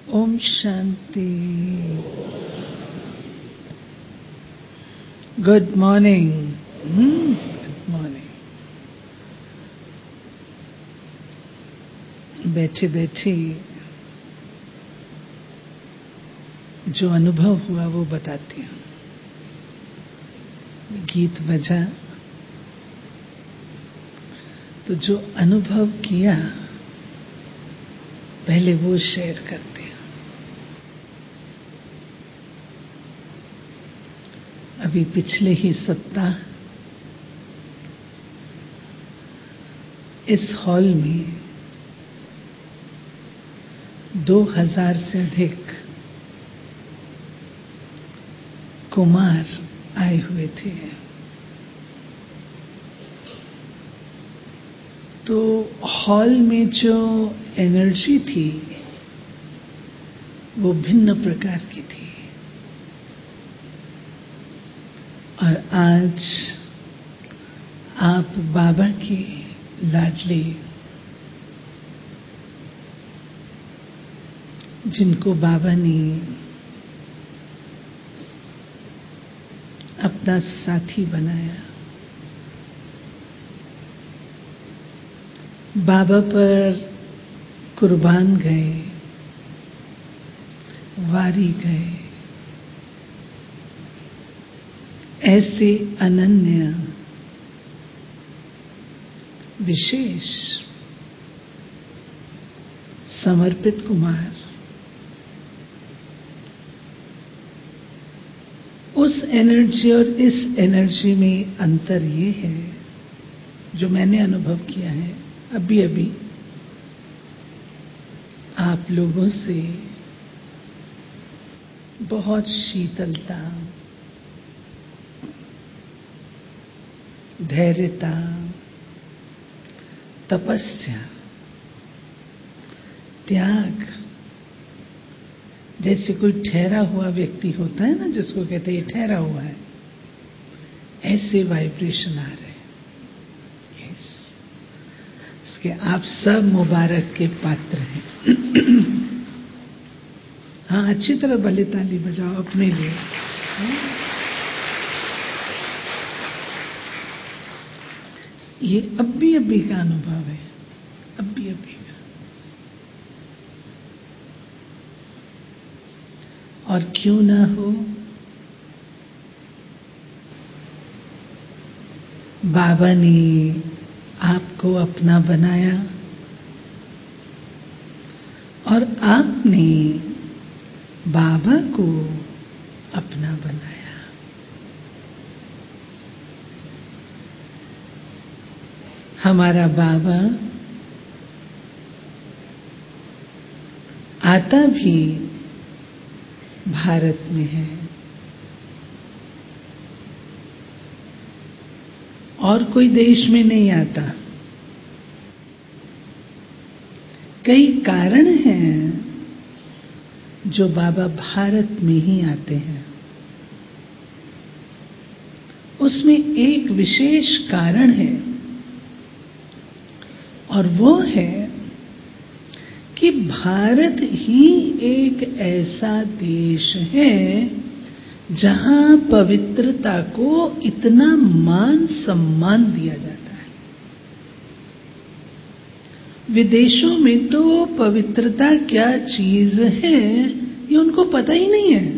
ओम शांति। Good morning. Good morning. बैठे बैठे जो अनुभव हुआ वो बताती हूँ। गीत बजा तो जो अनुभव किया पहले वो शेयर करते हैं। अभी पिछले ही सप्ताह इस हॉल में 2000 से अधिक कुमार आए हुए थे। तो हॉल में जो एनर्जी थी वो भिन्न प्रकार की थी। और आज आप बाबा की लाडली, जिनको बाबा ने अपना साथी बनाया, बाबा पर कुर्बान गए, वारी गए, ऐसे अनन्य विशेष समर्पित कुमार, उस एनर्जी और इस एनर्जी में अंतर ये है जो मैंने अनुभव किया है अभी अभी आप लोगों से। बहुत शीतलता, धैर्यता, तपस्या, त्याग, जैसे कोई ठहरा हुआ व्यक्ति होता है ना, जिसको कहते हैं ये ठहरा हुआ है, ऐसे वाइब्रेशन आ रहे हैं। यस, इसके आप सब मुबारक के पात्र हैं। हाँ, अच्छी तरह भले ताली बजाओ अपने लिए। ये अभी अभी का अनुभव है, अभी अभी का। और क्यों ना हो, बाबा ने आपको अपना बनाया और आपने बाबा को अपना बनाया। हमारा बाबा आता भी भारत में है और कोई देश में नहीं आता। कई कारण हैं जो बाबा भारत में ही आते हैं। उसमें एक विशेष कारण है और वो है कि भारत ही एक ऐसा देश है जहां पवित्रता को इतना मान सम्मान दिया जाता है। विदेशों में तो पवित्रता क्या चीज है ये उनको पता ही नहीं है।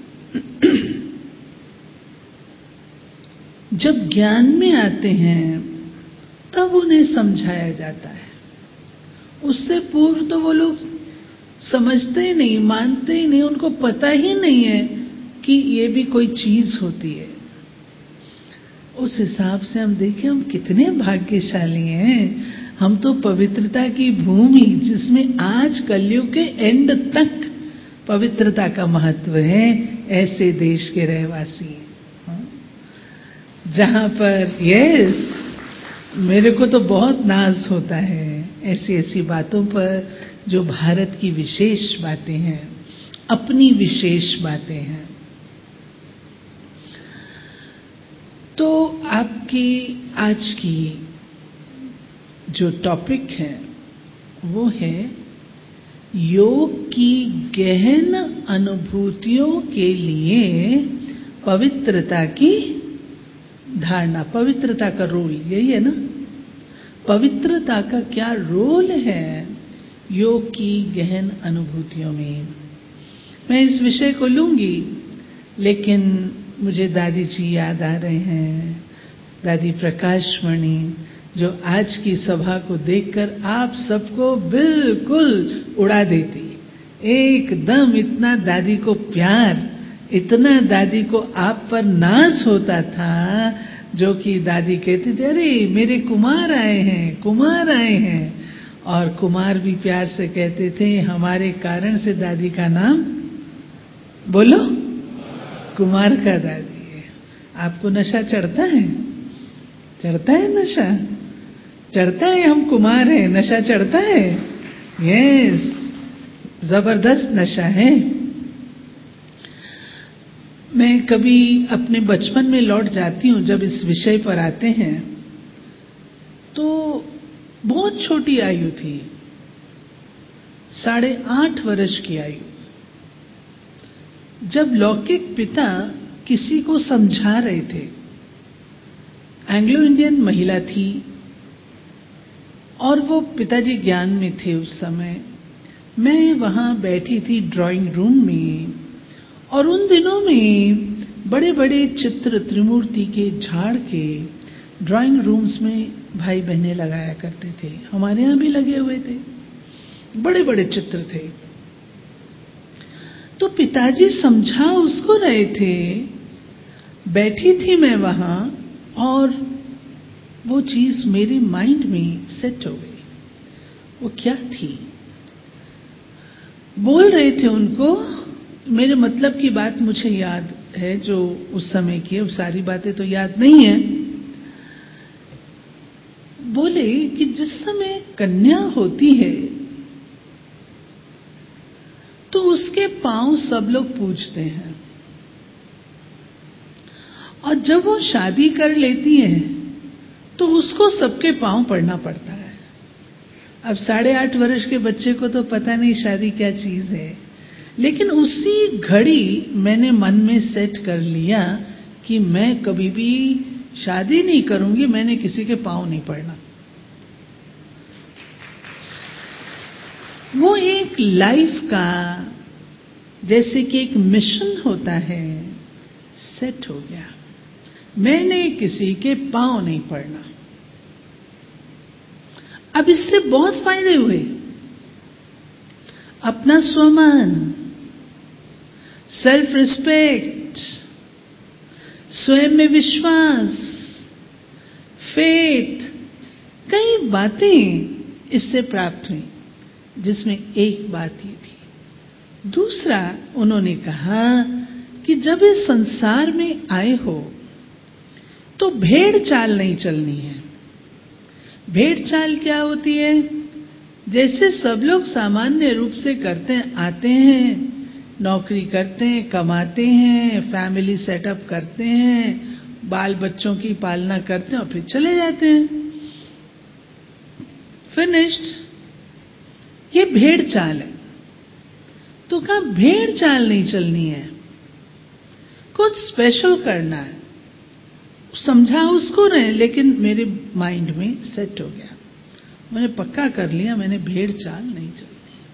जब ज्ञान में आते हैं तब उन्हें समझाया जाता है। उससे पूर्व तो वो लोग समझते ही नहीं, मानते ही नहीं, उनको पता ही नहीं है कि ये भी कोई चीज होती है। उस हिसाब से हम देखें, हम कितने भाग्यशाली हैं। हम तो पवित्रता की भूमि, जिसमें आज कलयुग के एंड तक पवित्रता का महत्व है, ऐसे देश के रहवासी हैं जहां पर यस, मेरे को तो बहुत नाज होता है ऐसी ऐसी बातों पर जो भारत की विशेष बातें हैं, अपनी विशेष बातें हैं। तो आपकी आज की जो टॉपिक है वो है योग की गहन अनुभूतियों के लिए पवित्रता की धारणा, पवित्रता का रोल यही है ना। पवित्रता का क्या रोल है योग की गहन अनुभूतियों में। मैं इस विषय को लूंगी, लेकिन मुझे दादी जी याद आ रहे हैं, दादी प्रकाशमणि, जो आज की सभा को देखकर आप सबको बिल्कुल उड़ा देती। एकदम इतना दादी को प्यार, इतना दादी को आप पर नाज होता था, जो कि दादी कहती थी, अरे मेरे कुमार आए हैं, कुमार आए हैं। और कुमार भी प्यार से कहते थे, हमारे कारण से दादी का नाम बोलो, कुमार का दादी है। आपको नशा चढ़ता है? चढ़ता है नशा? चढ़ता है, हम कुमार हैं, नशा चढ़ता है? यस, जबरदस्त नशा है। मैं कभी अपने बचपन में लौट जाती हूं, जब इस विषय पर आते हैं, तो बहुत छोटी आयु थी, 8.5 वर्ष की आयु, जब लौकिक पिता किसी को समझा रहे थे। एंग्लो इंडियन महिला थी और वो पिताजी ज्ञान में थे उस समय। मैं वहां बैठी थी ड्राइंग रूम में, और उन दिनों में बड़े बड़े चित्र त्रिमूर्ति के झाड़ के ड्राइंग रूम्स में भाई बहनें लगाया करते थे। हमारे यहां भी लगे हुए थे, बड़े बड़े चित्र थे। तो पिताजी समझा उसको रहे थे, बैठी थी मैं वहां, और वो चीज मेरे माइंड में सेट हो गई। वो क्या थी? बोल रहे थे उनको, मेरे मतलब की बात मुझे याद है, जो उस समय की है, सारी बातें तो याद नहीं है। बोले कि जिस समय कन्या होती है तो उसके पांव सब लोग पूजते हैं, और जब वो शादी कर लेती है तो उसको सबके पांव पड़ना पड़ता है। अब 8.5 वर्ष के बच्चे को तो पता नहीं शादी क्या चीज है, लेकिन उसी घड़ी मैंने मन में सेट कर लिया कि मैं कभी भी शादी नहीं करूंगी, मैंने किसी के पांव नहीं पड़ना। वो एक लाइफ का जैसे कि एक मिशन होता है, सेट हो गया। मैंने किसी के पांव नहीं पड़ना। अब इससे बहुत फायदे हुए। अपना स्वमान, सेल्फ रिस्पेक्ट, स्वयं में विश्वास, फेथ, कई बातें इससे प्राप्त हुई, जिसमें एक बात ये थी। दूसरा, उन्होंने कहा कि जब इस संसार में आए हो तो भेड़ चाल नहीं चलनी है। भेड़ चाल क्या होती है? जैसे सब लोग सामान्य रूप से करते हैं, आते हैं, नौकरी करते हैं, कमाते हैं, फैमिली सेटअप करते हैं, बाल बच्चों की पालना करते हैं और फिर चले जाते हैं, फिनिश्ड। ये भेड़ चाल है। तो कहा भेड़ चाल नहीं चलनी है, कुछ स्पेशल करना है। समझा उसको रहे, लेकिन मेरे माइंड में सेट हो गया, मैंने पक्का कर लिया, मैंने भेड़ चाल नहीं चलनी।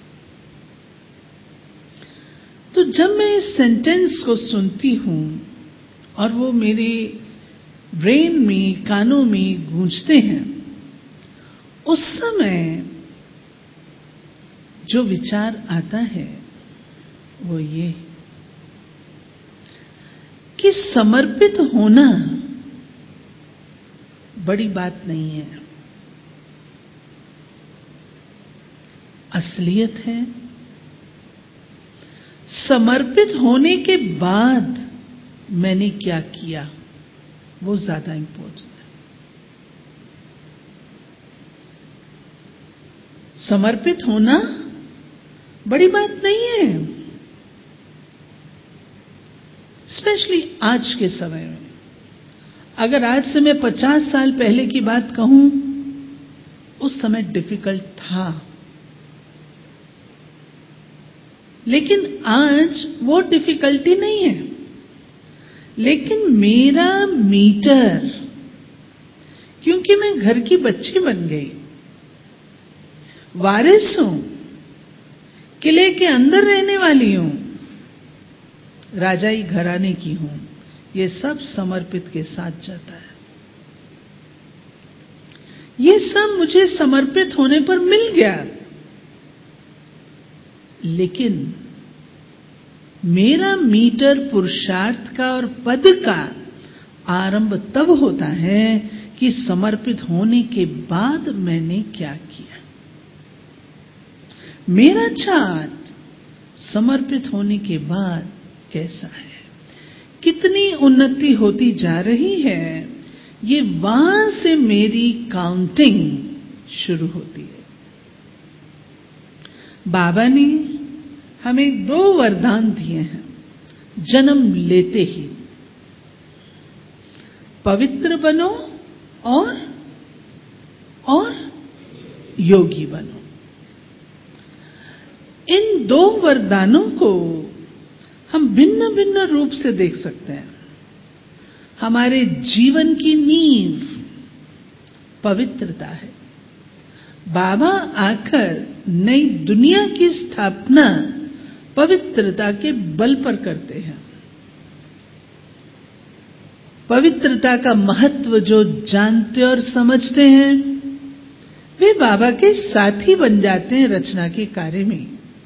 तो जब मैं इस सेंटेंस को सुनती हूं और वो मेरे ब्रेन में, कानों में गूंजते हैं, उस समय जो विचार आता है वो ये कि समर्पित होना बड़ी बात नहीं है, असलियत है। समर्पित होने के बाद मैंने क्या किया वो ज्यादा इंपॉर्टेंट है। समर्पित होना बड़ी बात नहीं है, स्पेशली आज के समय में। अगर आज से मैं 50 साल पहले की बात कहूं, उस समय डिफिकल्ट था। लेकिन आज वो डिफिकल्टी नहीं है। लेकिन मेरा मीटर, क्योंकि मैं घर की बच्ची बन गई, वारिस हूं, किले के अंदर रहने वाली हूं, राजाई घराने की हूं, ये सब समर्पित के साथ जाता है। ये सब मुझे समर्पित होने पर मिल गया। लेकिन मेरा मीटर पुरुषार्थ का और पद का आरंभ तब होता है कि समर्पित होने के बाद मैंने क्या किया। मेरा चार्ट समर्पित होने के बाद कैसा है, कितनी उन्नति होती जा रही है, ये वहां से मेरी काउंटिंग शुरू होती है। बाबा ने हमें 2 वरदान दिए हैं जन्म लेते ही, पवित्र बनो और योगी बनो। इन 2 वरदानों को हम भिन्न भिन्न रूप से देख सकते हैं। हमारे जीवन की नींव पवित्रता है। बाबा आकर नई दुनिया की स्थापना पवित्रता के बल पर करते हैं। पवित्रता का महत्व जो जानते और समझते हैं, वे बाबा के साथी बन जाते हैं रचना के कार्य में।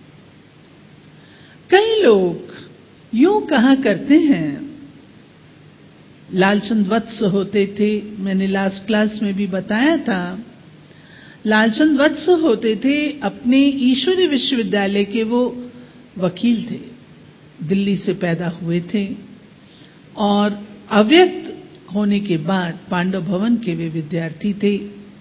कई लोग यूं कहा करते हैं, लालचंद वत्स होते थे, मैंने लास्ट क्लास में भी बताया था, लालचंद वत्स होते थे, अपने ईश्वरी विश्वविद्यालय के वो वकील थे, दिल्ली से पैदा हुए थे और अव्यक्त होने के बाद पांडव भवन के वे विद्यार्थी थे।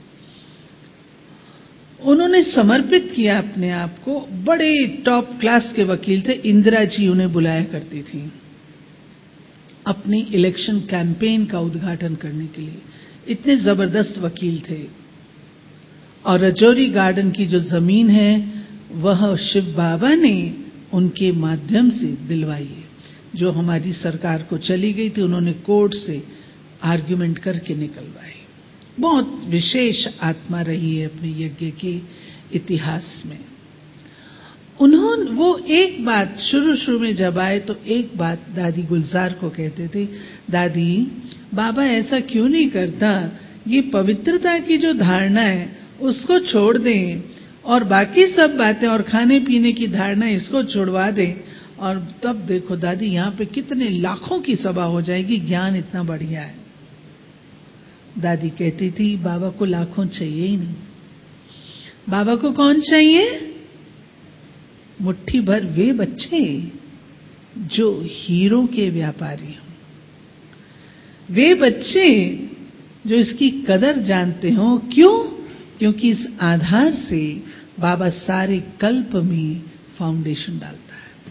उन्होंने समर्पित किया अपने आप को, बड़े टॉप क्लास के वकील थे। इंदिरा जी उन्हें बुलाया करती थी अपनी इलेक्शन कैंपेन का उद्घाटन करने के लिए, इतने जबरदस्त वकील थे। और रजौरी गार्डन की जो जमीन है वह शिव बाबा ने उनके माध्यम से दिलवाई है, जो हमारी सरकार को चली गई थी, उन्होंने कोर्ट से आर्ग्यूमेंट करके निकलवाई। बहुत विशेष आत्मा रही है अपने यज्ञ के इतिहास में। उन्होंने वो एक बात शुरू में जब आए तो एक बात दादी गुलजार को कहते थे, दादी बाबा ऐसा क्यों नहीं करता, ये पवित्रता की जो धारणा है उसको छोड़ दें और बाकी सब बातें और खाने पीने की धारणा इसको छुड़वा दें, और तब देखो दादी यहाँ पे कितने लाखों की सभा हो जाएगी, ज्ञान इतना बढ़िया है। दादी कहती थी बाबा को लाखों चाहिए ही नहीं, बाबा को कौन चाहिए, मुट्ठी भर वे बच्चे जो हीरों के व्यापारी हों, वे बच्चे जो इसकी कदर जानते हों। क्यों? क्योंकि इस आधार से बाबा सारे कल्प में फाउंडेशन डालता है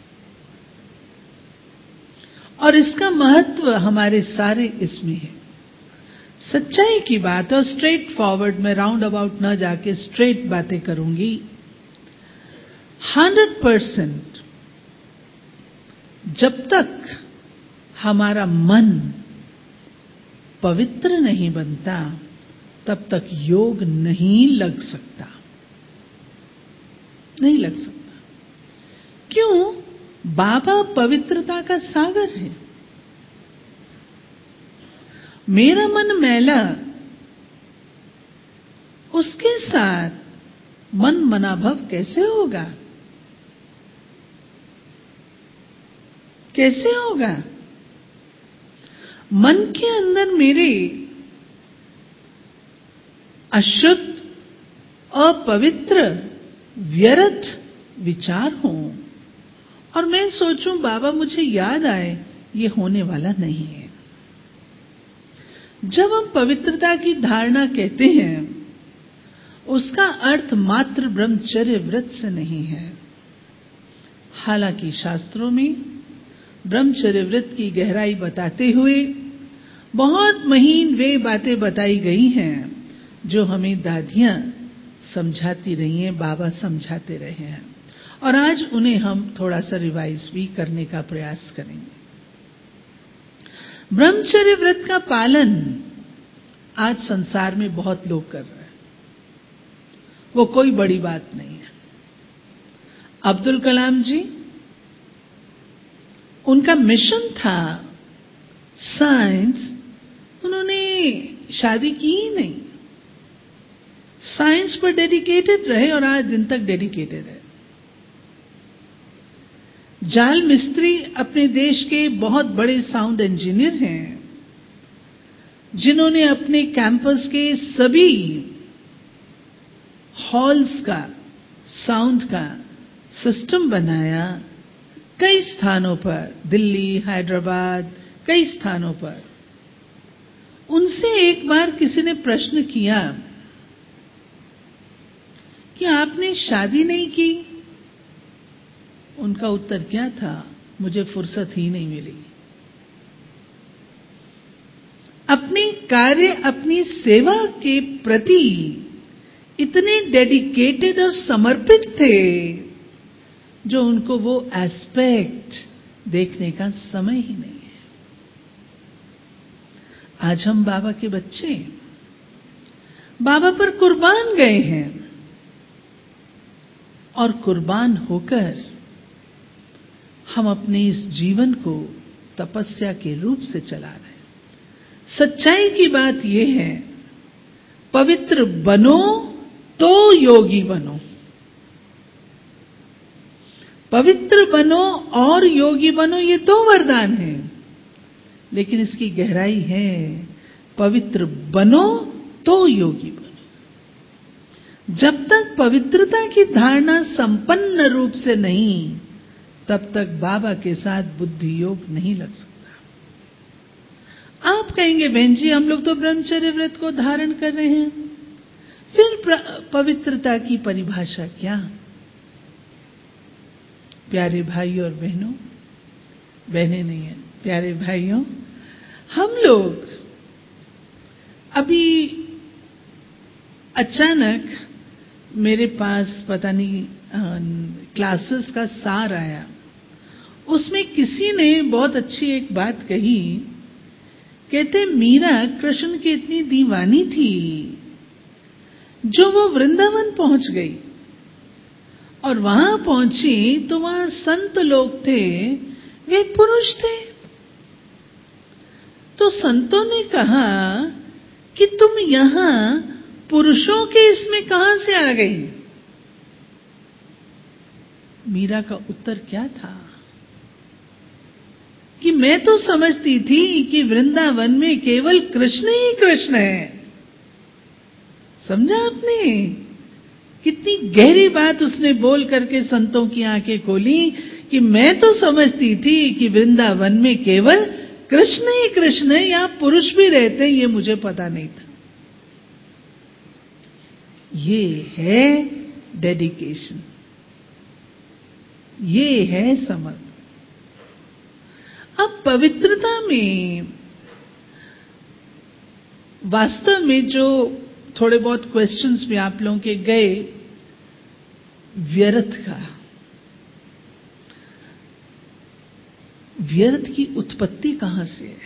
और इसका महत्व हमारे सारे इसमें है। सच्चाई की बात और स्ट्रेट फॉरवर्ड में राउंड अबाउट न जाके स्ट्रेट बातें करूंगी। 100% जब तक हमारा मन पवित्र नहीं बनता तब तक योग नहीं लग सकता, नहीं लग सकता। क्यों? बाबा पवित्रता का सागर है। मेरा मन मैला, उसके साथ मन मनाभव कैसे होगा, कैसे होगा? मन के अंदर मेरे अशुद्ध, अपवित्र, व्यर्थ विचार हों और मैं सोचूं बाबा मुझे याद आए, ये होने वाला नहीं है। जब हम पवित्रता की धारणा कहते हैं उसका अर्थ मात्र ब्रह्मचर्य व्रत से नहीं है। हालांकि शास्त्रों में ब्रह्मचर्य व्रत की गहराई बताते हुए बहुत महीन वे बातें बताई गई हैं जो हमें दादियां समझाती रही हैं, बाबा समझाते रहे हैं। और आज उन्हें हम थोड़ा सा रिवाइज भी करने का प्रयास करेंगे। ब्रह्मचर्य व्रत का पालन आज संसार में बहुत लोग कर रहे हैं, वो कोई बड़ी बात नहीं है। अब्दुल कलाम जी, उनका मिशन था साइंस, उन्होंने शादी की ही नहीं, साइंस पर डेडिकेटेड रहे और आज दिन तक डेडिकेटेड है। जाल मिस्त्री अपने देश के बहुत बड़े साउंड इंजीनियर हैं, जिन्होंने अपने कैंपस के सभी हॉल्स का साउंड का सिस्टम बनाया। कई स्थानों पर, दिल्ली, हैदराबाद, कई स्थानों पर। उनसे एक बार किसी ने प्रश्न किया कि आपने शादी नहीं की? उनका उत्तर क्या था? मुझे फुर्सत ही नहीं मिली। अपने कार्य, अपनी सेवा के प्रति इतने डेडिकेटेड और समर्पित थे, जो उनको वो एस्पेक्ट देखने का समय ही नहीं है। आज हम बाबा के बच्चे बाबा पर कुर्बान गए हैं, और कुर्बान होकर हम अपने इस जीवन को तपस्या के रूप से चला रहे हैं। सच्चाई की बात यह है, पवित्र बनो तो योगी बनो। पवित्र बनो और योगी बनो, ये दो वरदान हैं, लेकिन इसकी गहराई है, पवित्र बनो तो योगी बनो। जब तक पवित्रता की धारणा संपन्न रूप से नहीं, तब तक बाबा के साथ बुद्धि योग नहीं लग सकता। आप कहेंगे, बहन जी हम लोग तो ब्रह्मचर्य व्रत को धारण कर रहे हैं, फिर पवित्रता की परिभाषा क्या? प्यारे भाई और बहनों, बहनें नहीं है, प्यारे भाइयों, हम लोग अभी अचानक मेरे पास पता नहीं क्लासेस का सार आया। उसमें किसी ने बहुत अच्छी एक बात कही, कहते मीरा कृष्ण की इतनी दीवानी थी, जो वो वृंदावन पहुंच गई और वहां पहुंची तो वहां संत लोग थे, वे पुरुष थे। तो संतों ने कहा कि तुम यहां पुरुषों के इसमें कहां से आ गई? मीरा का उत्तर क्या था कि मैं तो समझती थी कि वृंदावन में केवल कृष्ण ही कृष्ण है। समझा आपने? कितनी गहरी बात उसने बोल करके संतों की आंखें खोली कि मैं तो समझती थी कि वृंदावन में केवल कृष्ण ही कृष्ण है, यहां पुरुष भी रहते हैं, ये मुझे पता नहीं था। ये है डेडिकेशन, ये है समर्पण। अब पवित्रता में वास्तव में जो थोड़े बहुत क्वेश्चंस भी आप लोगों के गए, व्यर्थ का, व्यर्थ की उत्पत्ति कहां से है?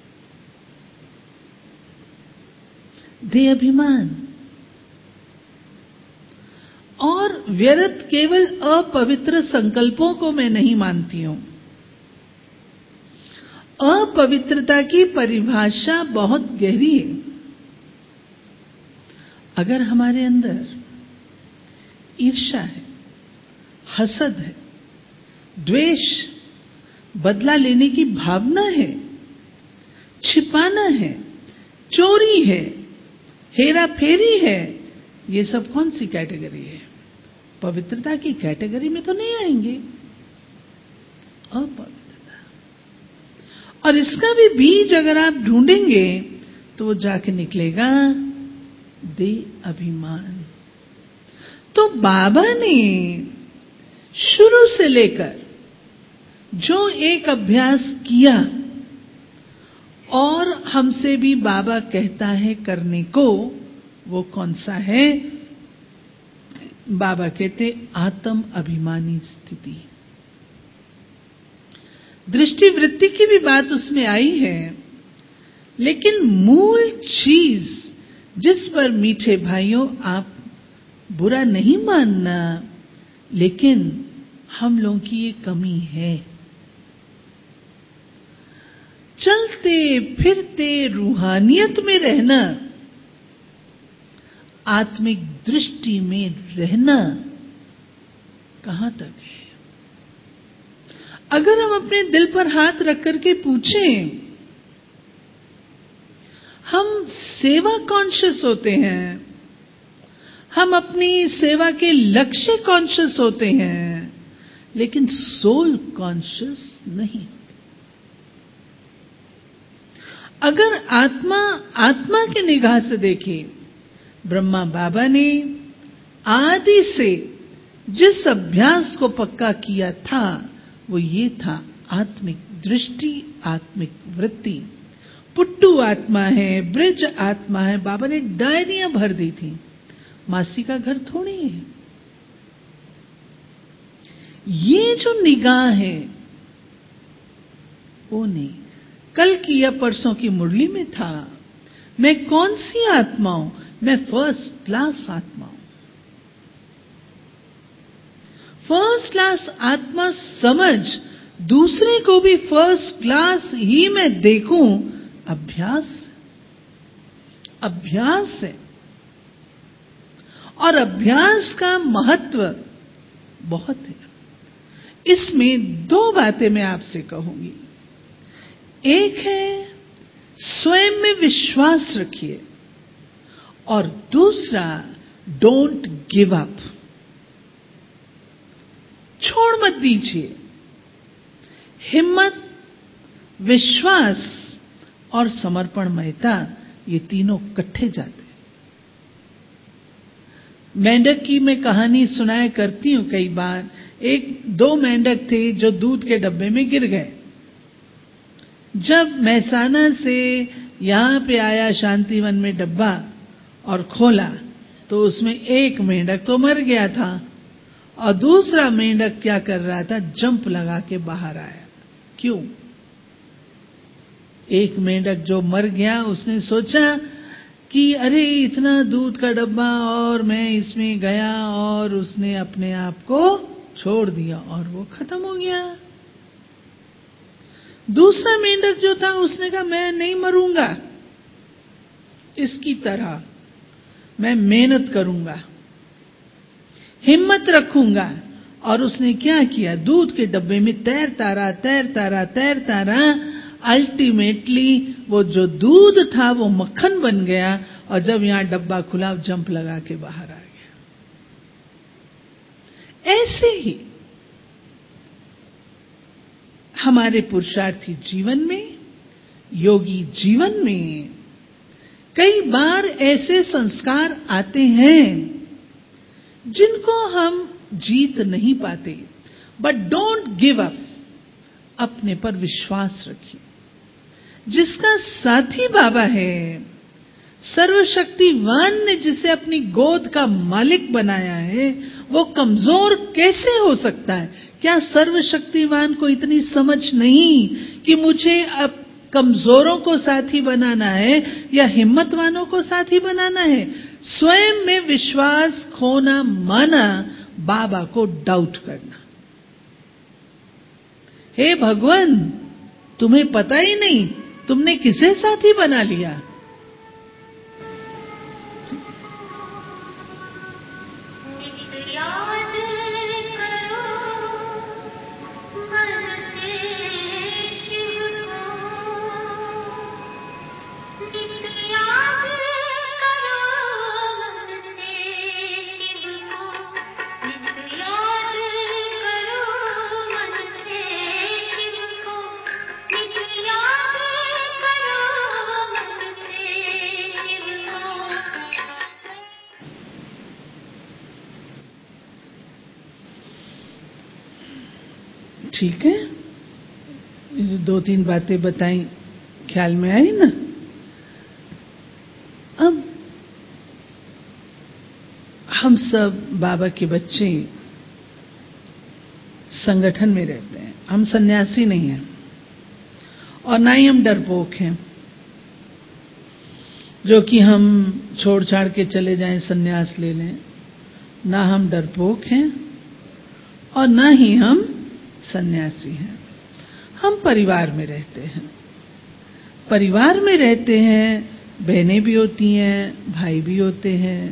देह अभिमान। और व्यर्थ केवल अपवित्र संकल्पों को मैं नहीं मानती हूं। अपवित्रता की परिभाषा बहुत गहरी है। अगर हमारे अंदर ईर्ष्या है, हसद है, द्वेष, बदला लेने की भावना है, छिपाना है, चोरी है, हेरा फेरी है, ये सब कौन सी कैटेगरी है? पवित्रता की कैटेगरी में तो नहीं आएंगे। अपवित्रता। और इसका भी बीज अगर आप ढूंढेंगे तो वो जाके निकलेगा दे अभिमान। तो बाबा ने शुरू से लेकर जो एक अभ्यास किया और हमसे भी बाबा कहता है करने को, वो कौन सा है? बाबा कहते आत्म अभिमानी स्थिति। दृष्टि वृत्ति की भी बात उसमें आई है, लेकिन मूल चीज जिस पर मीठे भाइयों आप बुरा नहीं मानना, लेकिन हम लोगों की ये कमी है। चलते फिरते रूहानियत में रहना, आत्मिक दृष्टि में रहना कहां तक है? अगर हम अपने दिल पर हाथ रख करके पूछें, हम सेवा कॉन्शियस होते हैं, हम अपनी सेवा के लक्ष्य कॉन्शियस होते हैं, लेकिन सोल कॉन्शियस नहीं। अगर आत्मा की निगाह से देखें, ब्रह्मा बाबा ने आदि से जिस अभ्यास को पक्का किया था वो ये था आत्मिक दृष्टि, आत्मिक वृत्ति। पुट्टू आत्मा है, ब्रिज आत्मा है। बाबा ने डायरियां भर दी थी, मासी का घर थोड़ी है। ये जो निगाह है वो नहीं। कल की या परसों की मुरली में था, मैं कौन सी आत्मा हूं? मैं फर्स्ट क्लास आत्मा हूं। फर्स्ट क्लास आत्मा समझ दूसरे को भी फर्स्ट क्लास ही मैं देखूं, अभ्यास है। और अभ्यास का महत्व बहुत है। इसमें दो बातें मैं आपसे कहूंगी। एक है स्वयं में विश्वास रखिए, और दूसरा डोंट गिव अप, छोड़ मत दीजिए। हिम्मत, विश्वास और समर्पणमयता, ये तीनों इकट्ठे जाते हैं। मेंढक की मैं कहानी सुनाया करती हूं कई बार। दो मेंढक थे जो दूध के डब्बे में गिर गए। जब महसाना से यहां पे आया शांतिवन में डब्बा और खोला, तो उसमें एक मेंढक तो मर गया था, और दूसरा मेंढक क्या कर रहा था? जंप लगा के बाहर आया। क्यों? एक मेंढक जो मर गया, उसने सोचा कि अरे इतना दूध का डब्बा और मैं इसमें गया, और उसने अपने आप को छोड़ दिया और वो खत्म हो गया। दूसरा मेंढक जो था, उसने कहा मैं नहीं मरूंगा, इसकी तरह मैं मेहनत करूंगा, हिम्मत रखूंगा। और उसने क्या किया? दूध के डब्बे में तैरता रहा। अल्टीमेटली वो जो दूध था वो मक्खन बन गया, और जब यहां डब्बा खुला, जंप लगा के बाहर आ गया। ऐसे ही हमारे पुरुषार्थी जीवन में, योगी जीवन में कई बार ऐसे संस्कार आते हैं जिनको हम जीत नहीं पाते। बट डोंट गिव अप, अपने पर विश्वास रखिए। जिसका साथी बाबा है, सर्वशक्तिवान ने जिसे अपनी गोद का मालिक बनाया है, वो कमजोर कैसे हो सकता है? क्या सर्वशक्तिवान को इतनी समझ नहीं कि मुझे अब कमजोरों को साथी बनाना है या हिम्मतवानों को साथी बनाना है? स्वयं में विश्वास खोना माना, बाबा को डाउट करना। हे भगवान, तुम्हें पता ही नहीं तुमने किसे साथी बना लिया। ठीक है, ये दो तीन बातें बताई, ख्याल में आई ना? अब हम सब बाबा के बच्चे संगठन में रहते हैं। हम सन्यासी नहीं हैं और ना ही हम डरपोक हैं जो कि हम छोड़ छाड़ के चले जाएं, सन्यास ले लें। ना हम डरपोक हैं और ना ही हम सन्यासी हैं। हम परिवार में रहते हैं। परिवार में रहते हैं, बहनें भी होती हैं, भाई भी होते हैं।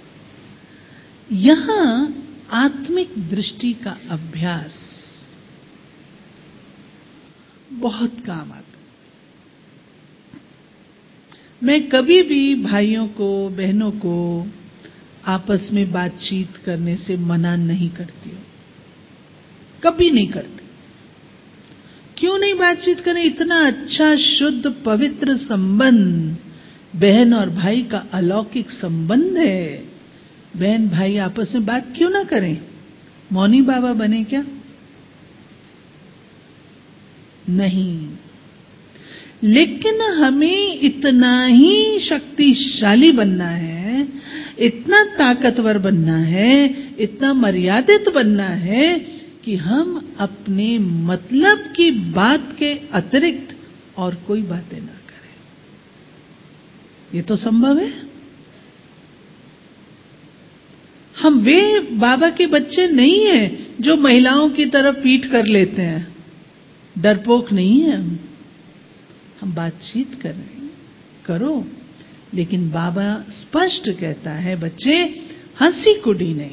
यहां आत्मिक दृष्टि का अभ्यास बहुत काम आता है। मैं कभी भी भाइयों को, बहनों को आपस में बातचीत करने से मना नहीं करती हूं, कभी नहीं करती। क्यों नहीं बातचीत करें? इतना अच्छा शुद्ध पवित्र संबंध, बहन और भाई का अलौकिक संबंध है। बहन भाई आपस में बात क्यों ना करें? मौनी बाबा बने क्या? नहीं। लेकिन हमें इतना ही शक्तिशाली बनना है, इतना ताकतवर बनना है, इतना मर्यादित बनना है कि हम अपने मतलब की बात के अतिरिक्त और कोई बातें ना करें। ये तो संभव है। हम वे बाबा के बच्चे नहीं हैं जो महिलाओं की तरफ पीठ कर लेते हैं। डरपोक नहीं है हम बातचीत कर रहे हैं, करो। लेकिन बाबा स्पष्ट कहता है, बच्चे हंसी कुड़ी नहीं,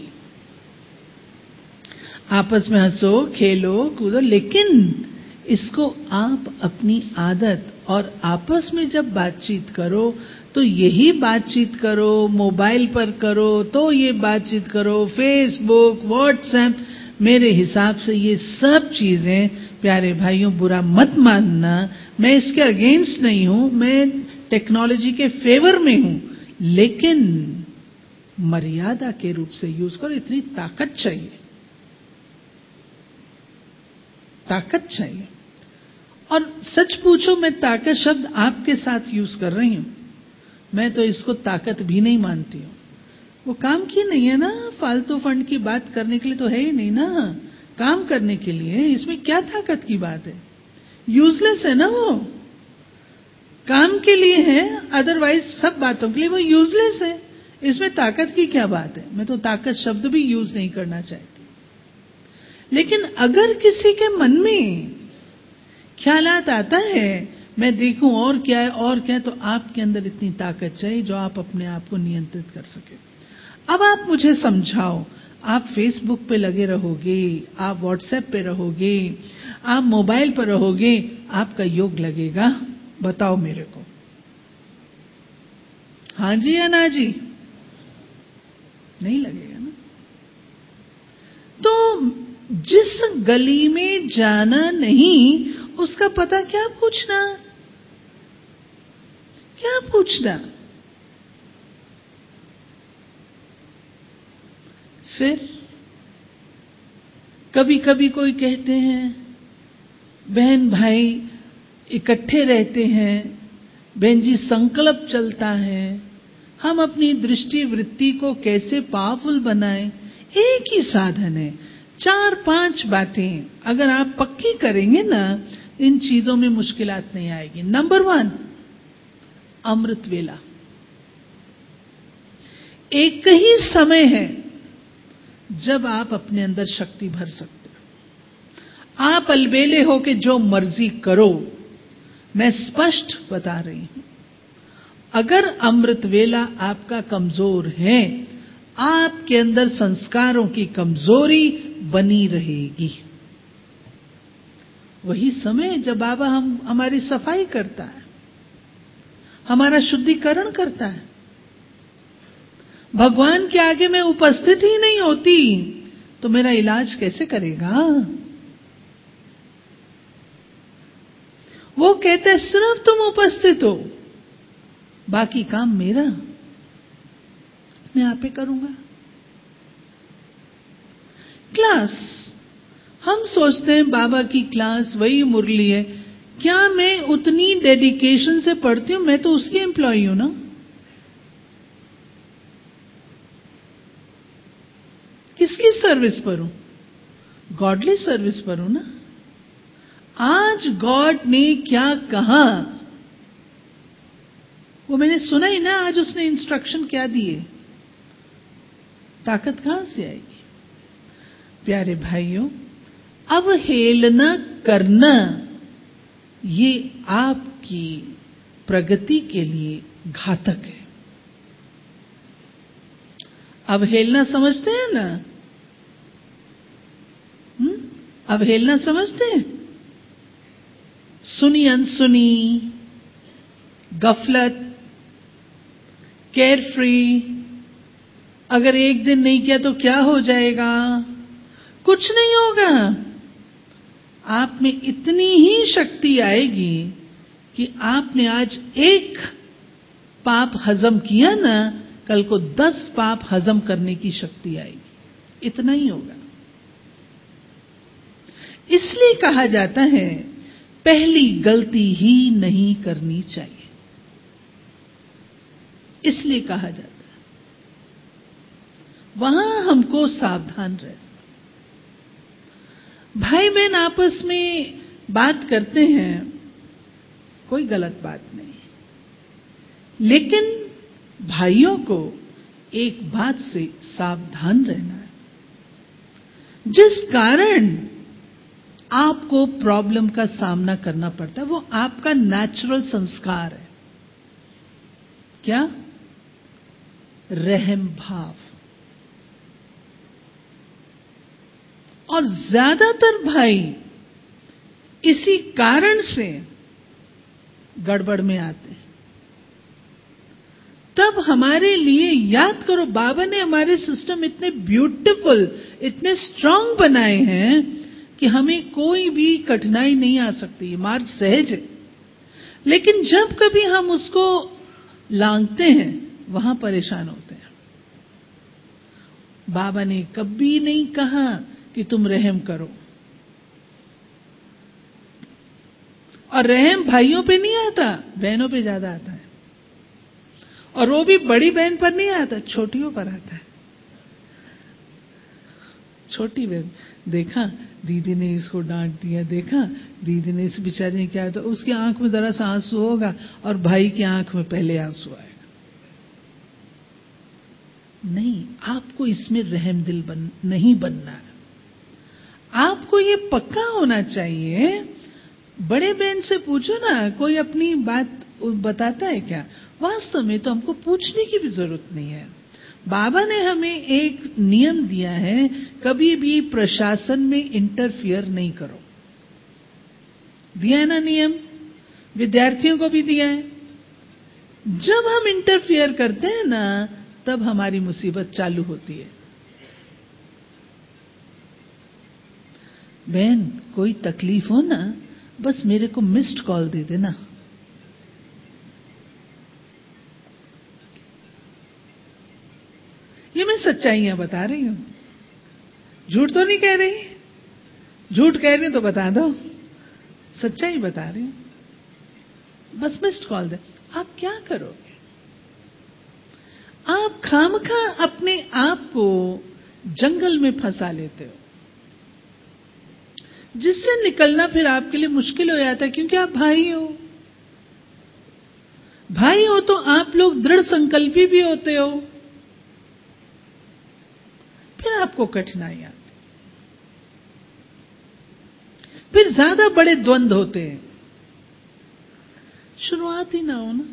आपस में हंसो, खेलो, कूदो, लेकिन इसको आप अपनी आदत और आपस में जब बातचीत करो तो यही बातचीत करो, मोबाइल पर करो तो ये बातचीत करो, फेसबुक, व्हाट्सएप। मेरे हिसाब से ये सब चीजें, प्यारे भाइयों बुरा मत मानना, मैं इसके अगेंस्ट नहीं हूं, मैं टेक्नोलॉजी के फेवर में हूं, लेकिन मर्यादा के रूप से यूज करो। इतनी ताकत चाहिए, ताकत चाहिए। और सच पूछो, मैं ताकत शब्द आपके साथ यूज कर रही हूं, मैं तो इसको ताकत भी नहीं मानती हूं। वो काम की नहीं है ना, फालतू फंड की बात करने के लिए तो है ही नहीं ना, काम करने के लिए। इसमें क्या ताकत की बात है? यूजलेस है ना वो, काम के लिए है, अदरवाइज सब बातों के लिए वो यूजलेस है। इसमें ताकत की क्या बात है? मैं तो ताकत शब्द भी यूज नहीं करना चाहती। लेकिन अगर किसी के मन में ख्यालात आता है, मैं देखूं और क्या है और क्या है, तो आपके अंदर इतनी ताकत चाहिए जो आप अपने आप को नियंत्रित कर सके। अब आप मुझे समझाओ, आप फेसबुक पे लगे रहोगे, आप व्हाट्सएप पे रहोगे, आप मोबाइल पर रहोगे, आपका योग लगेगा? बताओ मेरे को, हां जी या ना जी? नहीं लगेगा ना। तो जिस गली में जाना नहीं, उसका पता क्या पूछना? क्या पूछना? फिर कभी कभी कोई कहते हैं बहन भाई इकट्ठे रहते हैं, बहन जी संकल्प चलता है, हम अपनी दृष्टि वृत्ति को कैसे पावरफुल बनाएं। एक ही साधन है, 4-5 बातें अगर आप पक्की करेंगे ना, इन चीजों में मुश्किलात नहीं आएगी। नंबर 1, अमृत वेला। एक ही समय है जब आप अपने अंदर शक्ति भर सकते हो। आप अलबेले हो के जो मर्जी करो, मैं स्पष्ट बता रही हूं। अगर अमृत वेला आपका कमजोर है, आपके अंदर संस्कारों की कमजोरी बनी रहेगी। वही समय जब बाबा हमारी सफाई करता है, हमारा शुद्धिकरण करता है। भगवान के आगे मैं उपस्थित ही नहीं होती तो मेरा इलाज कैसे करेगा? वो कहते हैं सिर्फ तुम उपस्थित हो, बाकी काम मेरा, मैं आप ही करूंगा। क्लास, हम सोचते हैं बाबा की क्लास वही मुरली है। क्या मैं उतनी डेडिकेशन से पढ़ती हूं? मैं तो उसकी एम्प्लॉई हूं ना। किसकी सर्विस पर हूं? गॉडली सर्विस पर हूं ना। आज गॉड ने क्या कहा वो मैंने सुना ही ना। आज उसने इंस्ट्रक्शन क्या दिए, ताकत कहां से आएगी? प्यारे भाइयों, अवहेलना करना ये आपकी प्रगति के लिए घातक है। अवहेलना समझते हैं ना? अवहेलना समझते हैं? सुनी अनसुनी, गफलत, केयर फ्री। अगर एक दिन नहीं किया तो क्या हो जाएगा? कुछ नहीं होगा। आप में इतनी ही शक्ति आएगी कि आपने आज एक पाप हजम किया ना, कल को 10 पाप हजम करने की शक्ति आएगी। इतना ही होगा। इसलिए कहा जाता है पहली गलती ही नहीं करनी चाहिए। इसलिए कहा जाता है वहां हमको सावधान रहना। भाई बहन आपस में बात करते हैं, कोई गलत बात नहीं, लेकिन भाइयों को एक बात से सावधान रहना है। जिस कारण आपको प्रॉब्लम का सामना करना पड़ता है वो आपका नेचुरल संस्कार है। क्या? रहम भाव। और ज्यादातर भाई इसी कारण से गड़बड़ में आते हैं। तब हमारे लिए याद करो, बाबा ने हमारे सिस्टम इतने ब्यूटीफुल, इतने स्ट्रांग बनाए हैं कि हमें कोई भी कठिनाई नहीं आ सकती। ये मार्ग सहज है। लेकिन जब कभी हम उसको लांघते हैं वहां परेशान होते हैं। बाबा ने कभी नहीं कहा कि तुम रहम करो। और रहम भाइयों पे नहीं आता, बहनों पे ज्यादा आता है। और वो भी बड़ी बहन पर नहीं आता, छोटियों पर आता है। छोटी बहन, देखा दीदी ने इसको डांट दिया, देखा दीदी ने इस बेचारी ने क्या, तो उसकी आंख में जरा सा आंसू होगा और भाई की आंख में पहले आंसू आएगा। नहीं, आपको इसमें रहम दिल नहीं बनना है। आपको ये पक्का होना चाहिए। बड़े बहन से पूछो ना, कोई अपनी बात बताता है क्या? वास्तव में तो हमको पूछने की भी जरूरत नहीं है। बाबा ने हमें एक नियम दिया है, कभी भी प्रशासन में इंटरफियर नहीं करो। दिया है ना नियम? विद्यार्थियों को भी दिया है। जब हम इंटरफियर करते हैं ना, तब हमारी मुसीबत चालू होती है। बहन, कोई तकलीफ हो ना, बस मेरे को मिस्ड कॉल दे देना। ये मैं सच्चाइयां बता रही हूं, झूठ तो नहीं कह रही। झूठ कह रही हूं तो बता दो, सच्चाई बता रही हूं। बस मिस्ड कॉल दे। आप क्या करोगे? आप खामखा अपने आप को जंगल में फंसा लेते हो, जिससे निकलना फिर आपके लिए मुश्किल हो जाता है। क्योंकि आप भाई हो। भाई हो तो आप लोग दृढ़ संकल्पी भी होते हो। फिर आपको कठिनाई आती, फिर ज्यादा बड़े द्वंद होते हैं। शुरुआत ही ना हो ना।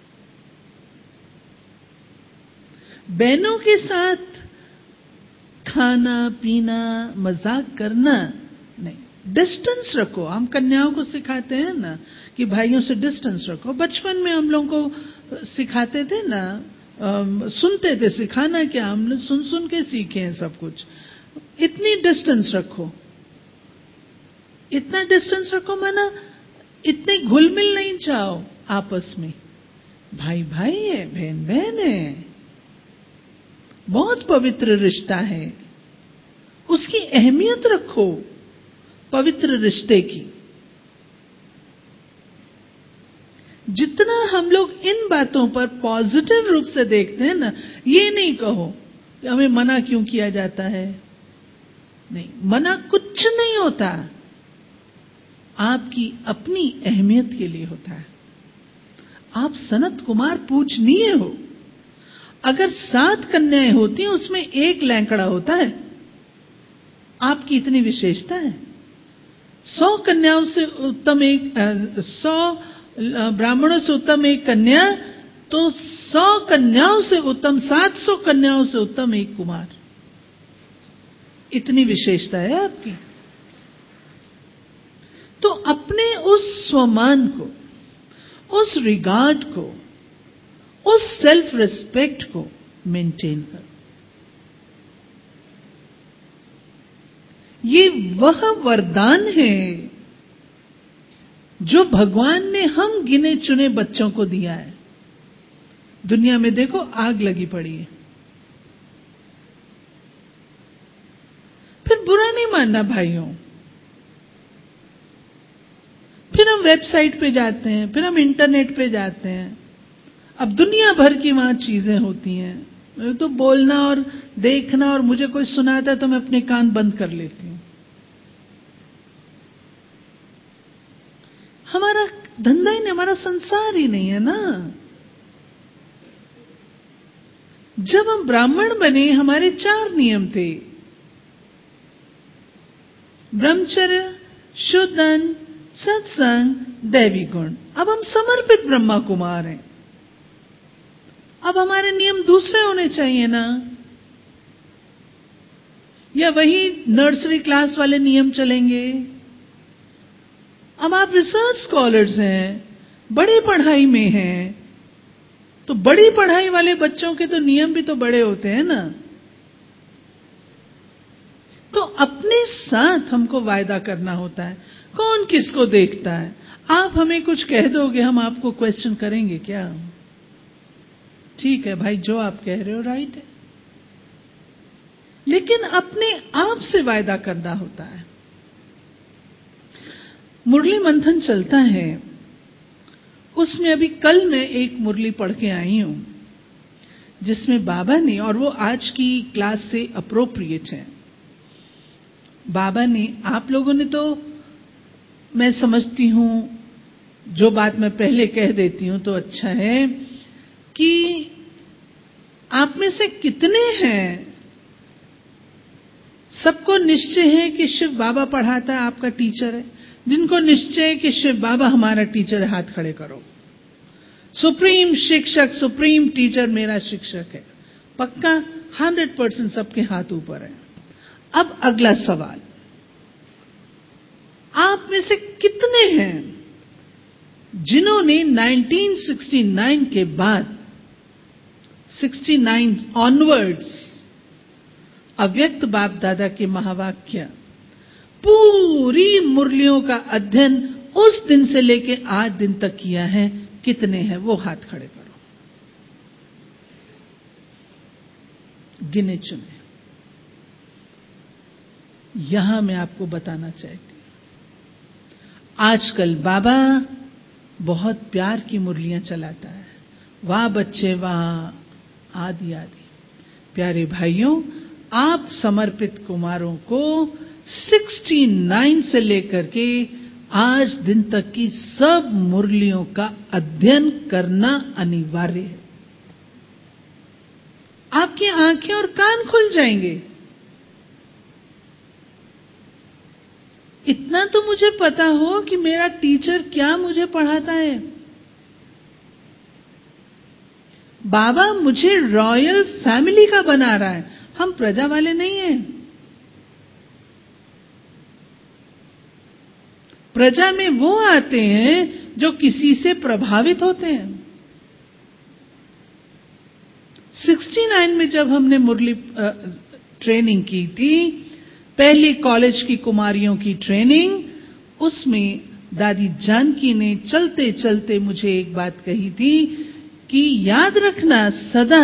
बहनों के साथ खाना पीना मजाक करना नहीं, डिस्टेंस रखो। हम कन्याओं को सिखाते हैं ना कि भाइयों से डिस्टेंस रखो। बचपन में हम लोगों को सिखाते थे ना, सुनते थे। सिखाना क्या, हमने सुन सुन के सीखे हैं सब कुछ। इतनी डिस्टेंस रखो, इतना डिस्टेंस रखो, माना इतने घुल मिल नहीं जाओ आपस में। भाई भाई है, बहन बहन है, बहुत पवित्र रिश्ता है। उसकी अहमियत रखो, पवित्र रिश्ते की। जितना हम लोग इन बातों पर पॉजिटिव रूप से देखते हैं ना, ये नहीं कहो कि हमें मना क्यों किया जाता है, नहीं, मना कुछ नहीं होता, आपकी अपनी अहमियत के लिए होता है। आप सनत कुमार पूजनीय हो। अगर 7 कन्याएं होती हैं, उसमें एक लैंकड़ा होता है, आपकी इतनी विशेषता है। 100 कन्याओं से उत्तम एक 100 ब्राह्मणों से उत्तम एक कन्या, तो 100 कन्याओं से उत्तम 700 कन्याओं से उत्तम एक कुमार। इतनी विशेषता है आपकी। तो अपने उस स्वमान को, उस रिगार्ड को, उस सेल्फ रिस्पेक्ट को मेंटेन करो। ये वह वरदान है जो भगवान ने हम गिने चुने बच्चों को दिया है। दुनिया में देखो आग लगी पड़ी है। फिर बुरा नहीं मानना भाइयों, फिर हम वेबसाइट पे जाते हैं, फिर हम इंटरनेट पे जाते हैं, अब दुनिया भर की वहां चीजें होती हैं। तो बोलना और देखना, और मुझे कोई सुनाता है तो मैं अपने कान बंद कर लेती हूं। हमारा धंधा ही नहीं, हमारा संसार ही नहीं है ना। जब हम ब्राह्मण बने, हमारे 4 नियम थे: ब्रह्मचर्य, शुद्धन, सत्संग, दैवी गुण। अब हम समर्पित ब्रह्मा कुमार हैं, अब हमारे नियम दूसरे होने चाहिए ना। या वही नर्सरी क्लास वाले नियम चलेंगे? अब आप रिसर्च स्कॉलर्स हैं, बड़ी पढ़ाई में हैं, तो बड़ी पढ़ाई वाले बच्चों के तो नियम भी तो बड़े होते हैं ना। तो अपने साथ हमको वायदा करना होता है। कौन किसको देखता है? आप हमें कुछ कह दोगे, हम आपको क्वेश्चन करेंगे क्या? ठीक है भाई, जो आप कह रहे हो राइट है, लेकिन अपने आप से वायदा करना होता है। मुरली मंथन चलता है, उसमें अभी कल मैं एक मुरली पढ़ के आई हूं, जिसमें बाबा ने, और वो आज की क्लास से अप्रोप्रिएट है, बाबा ने, आप लोगों ने तो, मैं समझती हूं, जो बात मैं पहले कह देती हूं तो अच्छा है, कि आप में से कितने हैं, सबको निश्चय है कि शिव बाबा पढ़ाता है, आपका टीचर है? जिनको निश्चय है कि शिव बाबा हमारा टीचर है, हाथ खड़े करो। सुप्रीम शिक्षक, सुप्रीम टीचर मेरा शिक्षक है। पक्का 100% सबके हाथ ऊपर है। अब अगला सवाल, आप में से कितने हैं जिन्होंने 1969 के बाद 69 ऑनवर्ड्स अव्यक्त बाप दादा के महावाक्य, पूरी मुरलियों का अध्ययन उस दिन से लेके आज दिन तक किया है? कितने हैं? वो हाथ खड़े करो, गिने चुने। यहां मैं आपको बताना चाहती हूं, आजकल बाबा बहुत प्यार की मुरलियां चलाता है, वाह बच्चे वाह, आदि आदि। प्यारे भाइयों, आप समर्पित कुमारों को 69 से लेकर के आज दिन तक की सब मुरलियों का अध्ययन करना अनिवार्य है। आपकी आंखें और कान खुल जाएंगे। इतना तो मुझे पता हो कि मेरा टीचर क्या मुझे पढ़ाता है। बाबा मुझे रॉयल फैमिली का बना रहा है, हम प्रजा वाले नहीं हैं। प्रजा में वो आते हैं जो किसी से प्रभावित होते हैं। 69 में जब हमने मुरली ट्रेनिंग की थी, पहली कॉलेज की कुमारियों की ट्रेनिंग, उसमें दादी जानकी ने चलते चलते मुझे एक बात कही थी कि याद रखना, सदा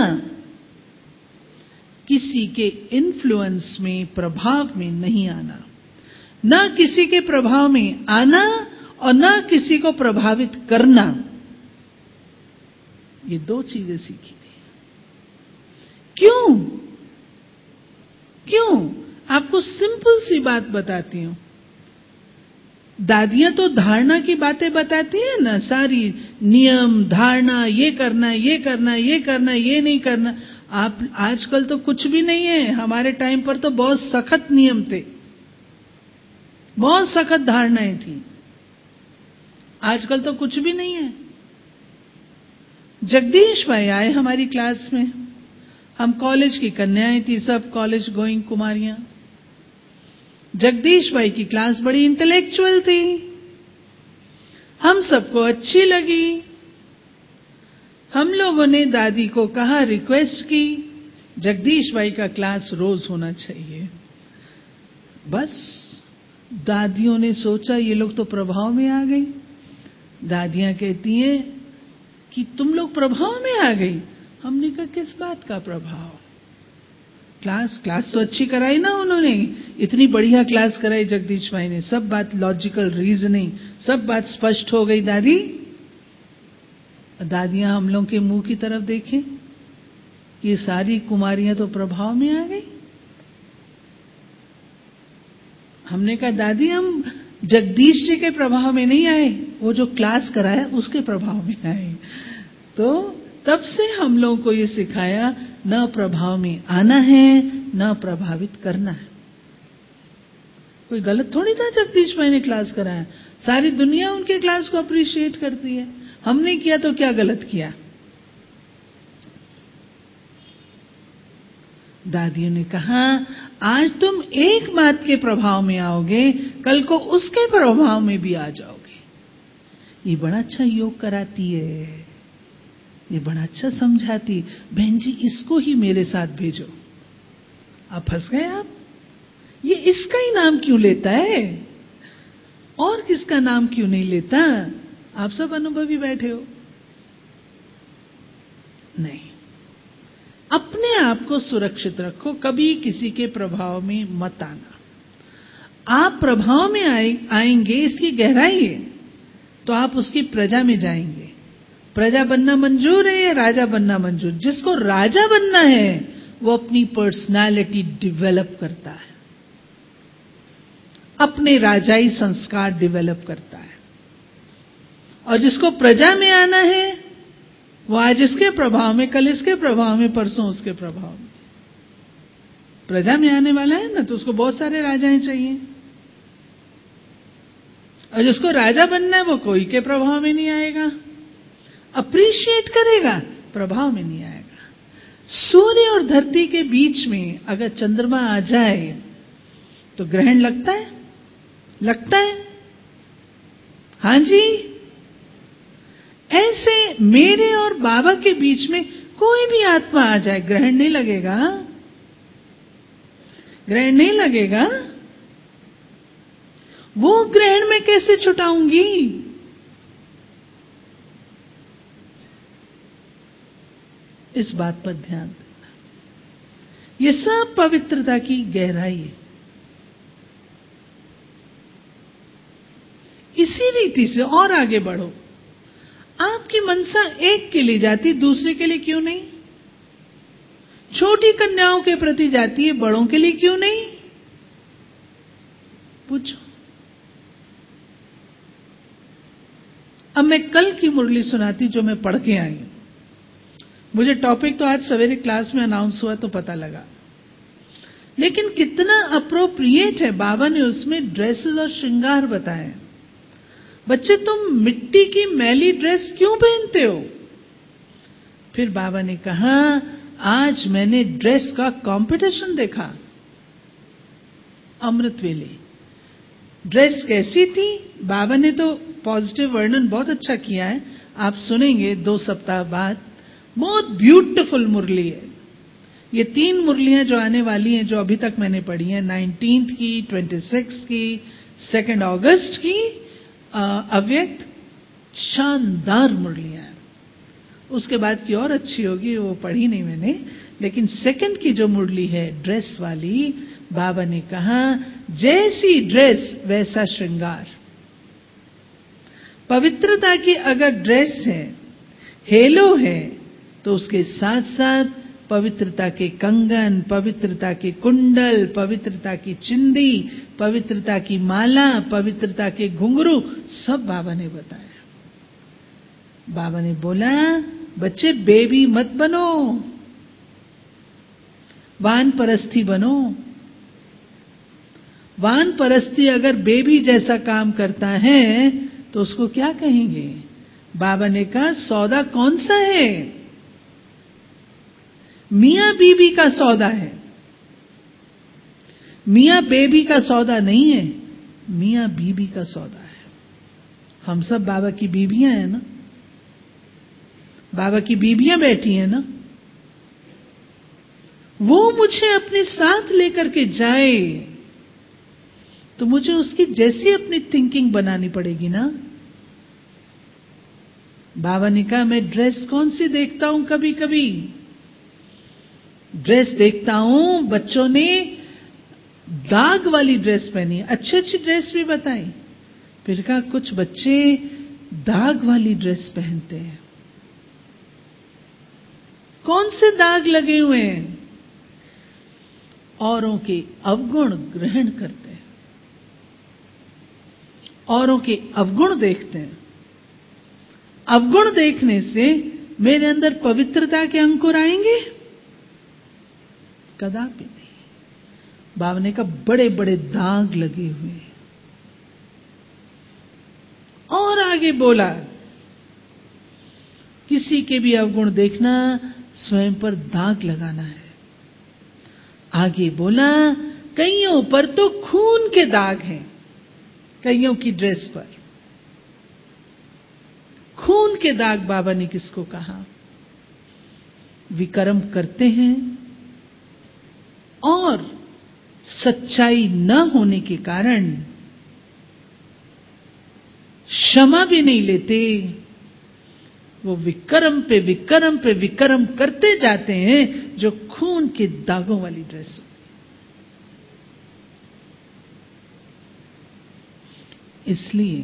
किसी के इन्फ्लुएंस में, प्रभाव में नहीं आना, ना किसी के प्रभाव में आना और ना किसी को प्रभावित करना। ये 2 चीजें सीखी थी। क्यों? आपको सिंपल सी बात बताती हूं। दादियां तो धारणा की बातें बताती हैं ना, सारी नियम धारणा, ये करना ये करना ये करना ये नहीं करना। आप आजकल तो कुछ भी नहीं है। हमारे टाइम पर तो बहुत सख्त नियम थे, बहुत सख्त धारणाएं थी। आजकल तो कुछ भी नहीं है। जगदीश भाई आए हमारी क्लास में। हम कॉलेज की कन्याएं थी, सब कॉलेज गोइंग कुमारियां। जगदीश भाई की क्लास बड़ी इंटेलेक्चुअल थी, हम सबको अच्छी लगी। हम लोगों ने दादी को कहा, रिक्वेस्ट की, जगदीश भाई का क्लास रोज होना चाहिए। बस दादियों ने सोचा ये लोग तो प्रभाव में आ गई। दादियां कहती हैं कि तुम लोग प्रभाव में आ गई। हमने कहा किस बात का प्रभाव? क्लास तो अच्छी कराई ना उन्होंने, इतनी बढ़िया क्लास कराई जगदीश भाई ने, सब बात लॉजिकल रीजनिंग, सब बात स्पष्ट हो गई। दादियां हम लोग के मुंह की तरफ देखें कि सारी कुमारियां तो प्रभाव में आ गई। हमने कहा दादी हम जगदीश जी के प्रभाव में नहीं आए, वो जो क्लास कराया उसके प्रभाव में आए। तो तब से हम लोगों को ये सिखाया, न प्रभाव में आना है न प्रभावित करना है। कोई गलत थोड़ी था जगदीश भाई ने क्लास कराया, सारी दुनिया उनके क्लास को अप्रिशिएट करती है। हमने किया तो क्या गलत किया? दादियों ने कहा आज तुम एक बात के प्रभाव में आओगे, कल को उसके प्रभाव में भी आ जाओगे। ये बड़ा अच्छा योग कराती है, ये बड़ा अच्छा समझाती। बहन जी इसको ही मेरे साथ भेजो। आप फंस गए। आप ये इसका ही नाम क्यों लेता है और किसका नाम क्यों नहीं लेता? आप सब अनुभवी बैठे हो। नहीं, अपने आप को सुरक्षित रखो, कभी किसी के प्रभाव में मत आना। आप प्रभाव में आएंगे, इसकी गहराई है, तो आप उसकी प्रजा में जाएंगे। प्रजा बनना मंजूर है या राजा बनना मंजूर? जिसको राजा बनना है वो अपनी पर्सनालिटी डेवलप करता है, अपने राजाई संस्कार डेवलप करता है। और जिसको प्रजा में आना है वो आज इसके प्रभाव में, कल इसके प्रभाव में, परसों उसके प्रभाव में। प्रजा में आने वाला है ना, तो उसको बहुत सारे राजाएं चाहिए। और जिसको राजा बनना है वो कोई के प्रभाव में नहीं आएगा, अप्रिशिएट करेगा, प्रभाव में नहीं आएगा। सूर्य और धरती के बीच में अगर चंद्रमा आ जाए तो ग्रहण लगता है? लगता है? हां जी। ऐसे मेरे और बाबा के बीच में कोई भी आत्मा आ जाए, ग्रहण नहीं लगेगा? ग्रहण नहीं लगेगा। वो ग्रहण मैं कैसे छुटाऊंगी? इस बात पर ध्यान देना। ये सब पवित्रता की गहराई है। इसी रीति से और आगे बढ़ो। आपकी मनसा एक के लिए जाती, दूसरे के लिए क्यों नहीं? छोटी कन्याओं के प्रति जाती है, बड़ों के लिए क्यों नहीं? पूछो। अब मैं कल की मुरली सुनाती जो मैं पढ़ के आई। मुझे टॉपिक तो आज सवेरे क्लास में अनाउंस हुआ तो पता लगा, लेकिन कितना अप्रोप्रिएट है। बाबा ने उसमें ड्रेसेस और श्रृंगार बताए। बच्चे तुम मिट्टी की मैली ड्रेस क्यों पहनते हो? फिर बाबा ने कहा आज मैंने ड्रेस का कंपटीशन देखा, अमृत वेले। ड्रेस कैसी थी? बाबा ने तो पॉजिटिव वर्णन बहुत अच्छा किया है, आप सुनेंगे 2 सप्ताह बाद। बहुत ब्यूटीफुल मुरली है। ये 3 मुरलियां जो आने वाली हैं, जो अभी तक मैंने पढ़ी हैं, 19th की, 26th की, 2 अगस्त की, अव्यक्त, शानदार मुरलियां हैं। उसके बाद की और अच्छी होगी, वो पढ़ी नहीं मैंने। लेकिन 2nd की जो मुरली है ड्रेस वाली, बाबा ने कहा जैसी ड्रेस वैसा श्रृंगार। पवित्रता की अगर ड्रेस है, हेलो है, तो उसके साथ साथ पवित्रता के कंगन, पवित्रता के कुंडल, पवित्रता की चिंदी, पवित्रता की माला, पवित्रता के घुंघरू, सब बाबा ने बताया। बाबा ने बोला, बच्चे बेबी मत बनो, वानप्रस्थी बनो। वानप्रस्थी अगर बेबी जैसा काम करता है तो उसको क्या कहेंगे? बाबा ने कहा, सौदा कौन सा है? मियां बीबी का सौदा है, मियां बेबी का सौदा नहीं है, मियां बीबी का सौदा है। हम सब बाबा की बीबियां हैं ना, बाबा की बीबियां बैठी हैं ना। वो मुझे अपने साथ लेकर के जाए तो मुझे उसकी जैसी अपनी थिंकिंग बनानी पड़ेगी ना। बाबा ने कहा, मैं ड्रेस कौन सी देखता हूं, कभी कभी ड्रेस देखता हूं, बच्चों ने दाग वाली ड्रेस पहनी, अच्छी अच्छी ड्रेस भी बताई, फिर कहा कुछ बच्चे दाग वाली ड्रेस पहनते हैं। कौन से दाग लगे हुए हैं? औरों के अवगुण ग्रहण करते हैं, औरों के अवगुण देखते हैं। अवगुण देखने से मेरे अंदर पवित्रता के अंकुर आएंगे? कदापि नहीं। बाबा ने कहा, बड़े बड़े दाग लगे हुए हैं। और आगे बोला, किसी के भी अवगुण देखना, स्वयं पर दाग लगाना है। आगे बोला, कईयों पर तो खून के दाग हैं, कईयों की ड्रेस पर खून के दाग। बाबा ने किसको कहा? विकर्म करते हैं और सच्चाई न होने के कारण क्षमा भी नहीं लेते। वो विकर्म पे विकर्म पे विकर्म करते जाते हैं, जो खून के दागों वाली ड्रेस। इसलिए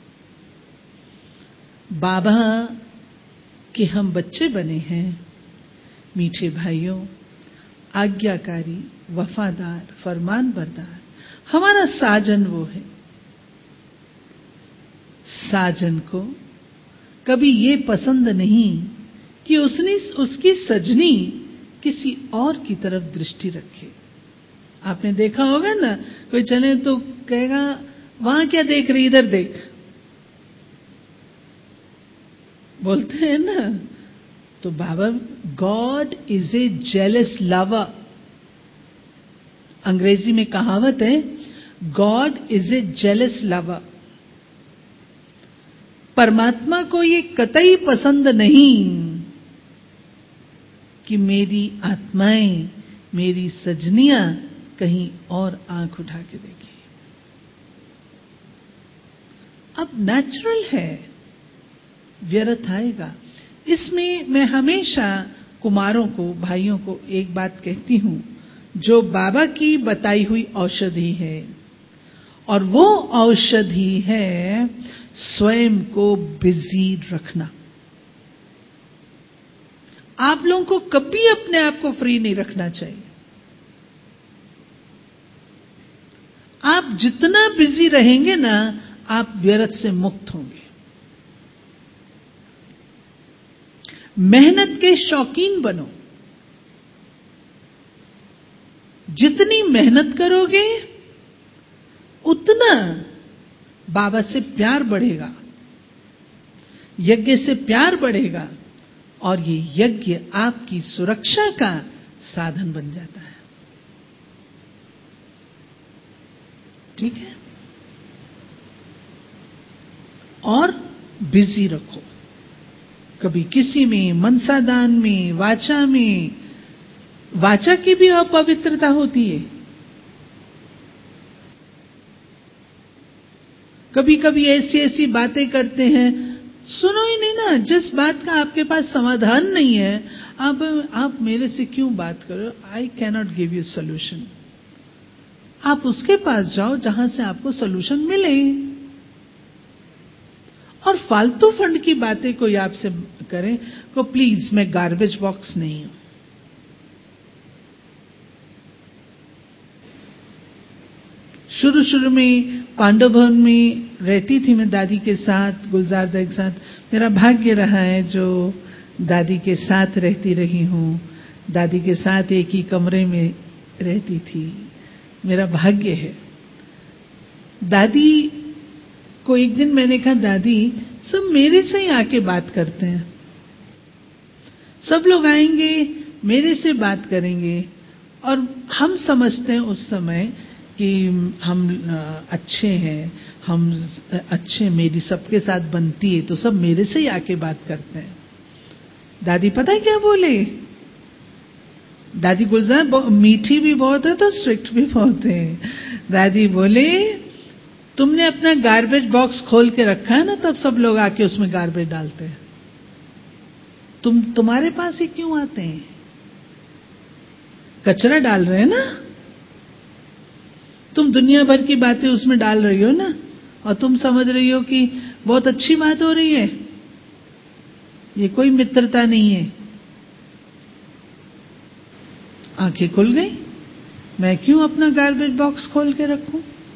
बाबा के हम बच्चे बने हैं, मीठे भाइयों, आज्ञाकारी, वफादार, फरमानबरदार। हमारा साजन वो है। साजन को कभी ये पसंद नहीं कि उसकी सजनी किसी और की तरफ दृष्टि रखे। आपने देखा होगा ना, कोई चले तो कहेगा, वहां क्या देख रही, इधर देख, बोलते हैं ना। तो बाबा, God is a jealous lover. अंग्रेजी में कहावत है, God is a jealous lover. परमात्मा को ये कतई पसंद नहीं कि मेरी आत्माएं, मेरी सजनियां कहीं और आंख उठा के देखें। अब नेचुरल है, व्यर्थ आएगा। इसमें मैं हमेशा कुमारों को, भाइयों को एक बात कहती हूं, जो बाबा की बताई हुई औषधि है, और वो औषधि है स्वयं को बिजी रखना। आप लोगों को कभी अपने आप को फ्री नहीं रखना चाहिए। आप जितना बिजी रहेंगे ना, आप व्यर्थ से मुक्त होंगे। मेहनत के शौकीन बनो। जितनी मेहनत करोगे उतना बाबा से प्यार बढ़ेगा, यज्ञ से प्यार बढ़ेगा, और ये यज्ञ आपकी सुरक्षा का साधन बन जाता है। ठीक है? और बिजी रखो, कभी किसी में, मनसादान में, वाचा में। वाचा की भी अपवित्रता होती है। कभी कभी ऐसी ऐसी बातें करते हैं, सुनो ही नहीं ना। जिस बात का आपके पास समाधान नहीं है, आप मेरे से क्यों बात करो? I can not give you solution. आप उसके पास जाओ जहां से आपको सोल्यूशन मिले। और फालतू फंड की बातें कोई आपसे करें, को प्लीज, मैं गार्बेज बॉक्स नहीं हूं। शुरू शुरू में पांडव भवन में रहती थी मैं दादी के साथ, गुलजार दा के साथ। मेरा भाग्य रहा है जो दादी के साथ रहती रही हूँ, दादी के साथ एक ही कमरे में रहती थी, मेरा भाग्य है। दादी को एक दिन मैंने कहा, दादी सब मेरे से ही आके बात करते हैं, सब लोग आएंगे मेरे से बात करेंगे, और हम समझते हैं उस समय कि हम अच्छे हैं, हम अच्छे, मेरी सबके साथ बनती है तो सब मेरे से ही आके बात करते हैं। दादी पता है क्या बोले? दादी गुलजार मीठी भी बहुत है तो स्ट्रिक्ट भी बहुत है। दादी बोले, तुमने अपना गार्बेज बॉक्स खोल के रखा है ना, तब सब लोग आके उसमें गार्बेज डालते हैं। तुम्हारे पास ही क्यों आते हैं? कचरा डाल रहे हैं ना, तुम दुनिया भर की बातें उसमें डाल रही हो ना, और तुम समझ रही हो कि बहुत अच्छी बात हो रही है। ये कोई मित्रता नहीं है। आंखें खुल गई, मैं क्यों अपना गार्बेज बॉक्स खोल के रखूं?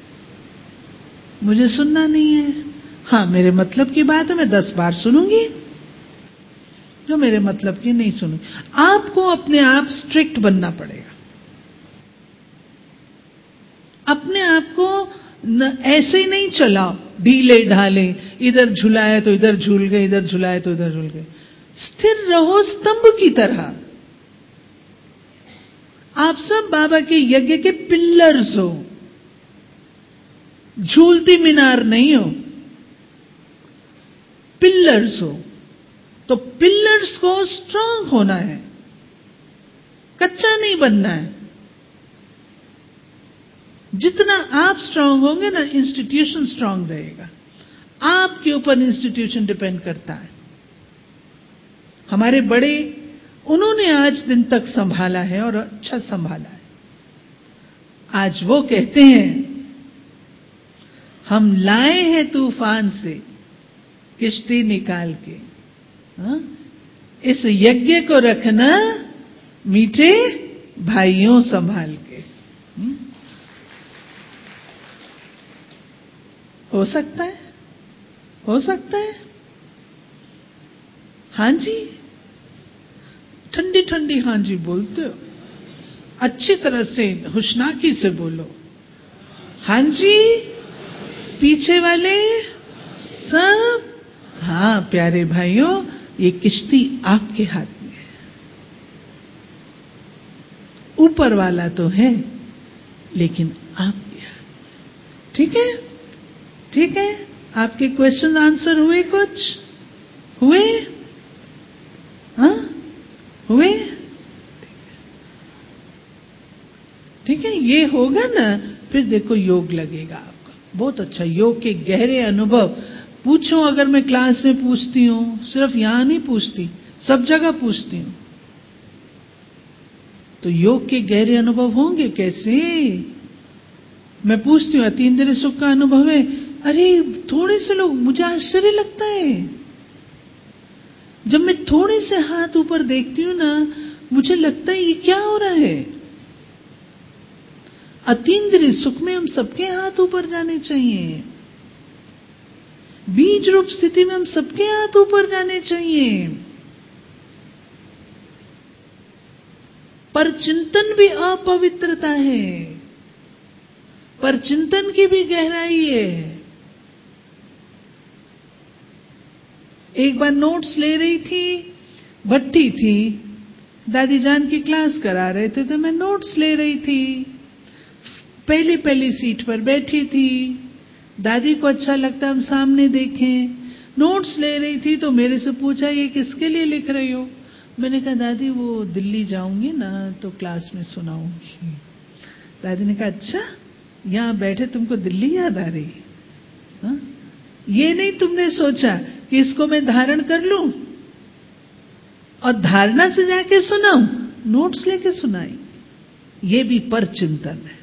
मुझे सुनना नहीं है। हाँ, मेरे मतलब की बात है, मैं 10 बार सुनूंगी, जो मेरे मतलब की नहीं सुनूंगी। आपको अपने आप स्ट्रिक्ट बनना पड़ेगा। अपने आप को ऐसे ही नहीं चलाओ ढीले ढाले, इधर झुलाया तो इधर झूल गए, इधर झुलाया तो इधर झूल गए। स्थिर रहो स्तंभ की तरह। आप सब बाबा के यज्ञ के पिल्लर्स हो, झूलती मीनार नहीं हो, पिल्लर्स हो। तो पिल्लर्स को स्ट्रांग होना है, कच्चा नहीं बनना है। जितना आप स्ट्रांग होंगे ना, इंस्टीट्यूशन स्ट्रांग रहेगा। आपके ऊपर इंस्टीट्यूशन डिपेंड करता है। हमारे बड़े, उन्होंने आज दिन तक संभाला है और अच्छा संभाला है। आज वो कहते हैं, हम लाए हैं तूफान से किश्ती निकाल के, हा? इस यज्ञ को रखना मीठे भाइयों संभाल के। हो सकता है, हो सकता है। हां जी, ठंडी ठंडी हां जी बोलते हो, अच्छी तरह से हुशनाकी से बोलो। हां जी, पीछे वाले सब। हाँ प्यारे भाइयों, ये किश्ती आपके हाथ में है। ऊपर वाला तो है, लेकिन आपके हाथ में। ठीक है, ठीक है। आपके क्वेश्चन आंसर हुए? कुछ हुए? हाँ हुए? ठीक है, ये होगा ना, फिर देखो योग लगेगा आपका बहुत अच्छा। योग के गहरे अनुभव पूछो, अगर मैं क्लास में पूछती हूं, सिर्फ यहां नहीं पूछती, सब जगह पूछती हूं, तो योग के गहरे अनुभव होंगे कैसे? मैं पूछती हूं, अतीन्द्रिय सुख का अनुभव है? अरे थोड़े से लोग, मुझे आश्चर्य लगता है, जब मैं थोड़े से हाथ ऊपर देखती हूं ना, मुझे लगता है ये क्या हो रहा है। अतीन्द्रिय सुख में हम सबके हाथ ऊपर जाने चाहिए, बीज रूप स्थिति में हम सबके हाथ ऊपर जाने चाहिए। पर चिंतन भी अपवित्रता है, पर चिंतन की भी गहराई है। एक बार नोट्स ले रही थी, भट्टी थी, दादी जान की क्लास करा रहे थे, तो मैं नोट्स ले रही थी, पहली सीट पर बैठी थी। दादी को अच्छा लगता हम सामने देखें, नोट्स ले रही थी, तो मेरे से पूछा, ये किसके लिए लिख रही हो? मैंने कहा, दादी वो दिल्ली जाऊंगी ना तो क्लास में सुनाऊंगी। दादी ने कहा, अच्छा यहां बैठे तुमको दिल्ली याद आ रही? हा? ये नहीं तुमने सोचा कि इसको मैं धारण कर लूं और धारणा से जाके सुनाऊं? नोट्स लेके सुनाई। ये भी पर चिंतन है।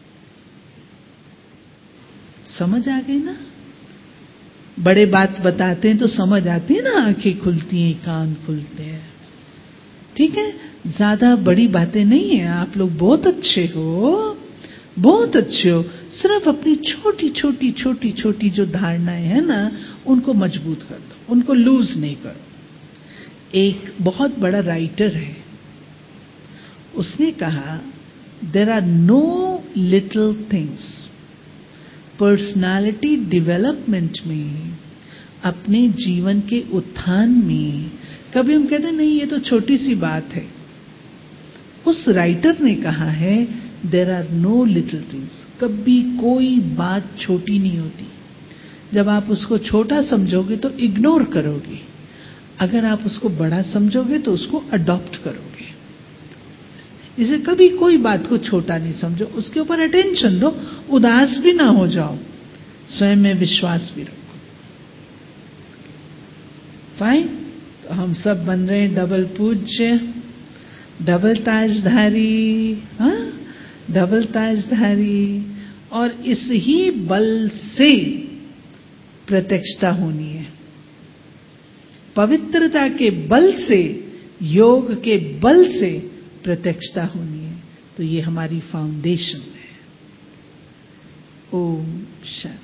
समझ आ गई ना? बड़े बात बताते हैं तो समझ आती है ना, आंखें खुलती हैं, कान खुलते हैं। ठीक है, ज्यादा बड़ी बातें नहीं है। आप लोग बहुत अच्छे हो, बहुत अच्छे हो, सिर्फ अपनी छोटी छोटी छोटी छोटी जो धारणाएं हैं ना, उनको मजबूत कर दो, उनको लूज नहीं करो। एक बहुत बड़ा राइटर है, उसने कहा, there are no little things. Personality development में, अपने जीवन के उत्थान में, कभी हम कहते नहीं ये तो छोटी सी बात है। उस राइटर ने कहा है, there are no little things. कभी कोई बात छोटी नहीं होती। जब आप उसको छोटा समझोगे तो इग्नोर करोगे, अगर आप उसको बड़ा समझोगे तो उसको अडॉप्ट करोगे। इसे कभी कोई बात को छोटा नहीं समझो, उसके ऊपर अटेंशन दो, उदास भी ना हो जाओ, स्वयं में विश्वास भी रखो। फाइन। तो हम सब बन रहे हैं डबल पूज्य, डबल ताजधारी, हाँ, डबल ताजधारी। और इस ही बल से प्रत्यक्षता होनी है, पवित्रता के बल से, योग के बल से प्रत्यक्षता होनी है। तो ये हमारी फाउंडेशन है। ओम शांति।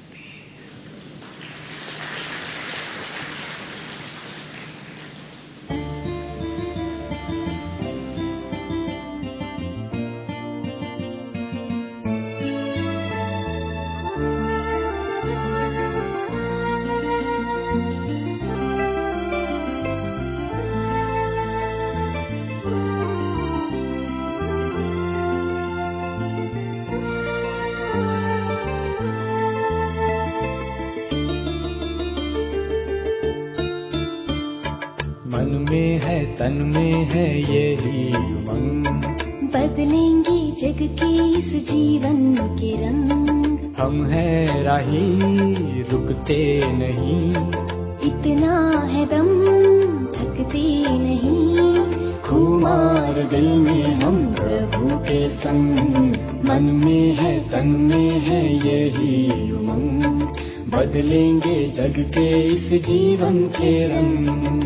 मन में है तन में है यही उमंग, बदलेंगे जग के इस जीवन के रंग। हम हैं राही रुकते नहीं, इतना है दम थकते नहीं। खुमार दिल में हम प्रभु के संग। मन में है तन में है यही उमंग, बदलेंगे जग के इस जीवन के रंग।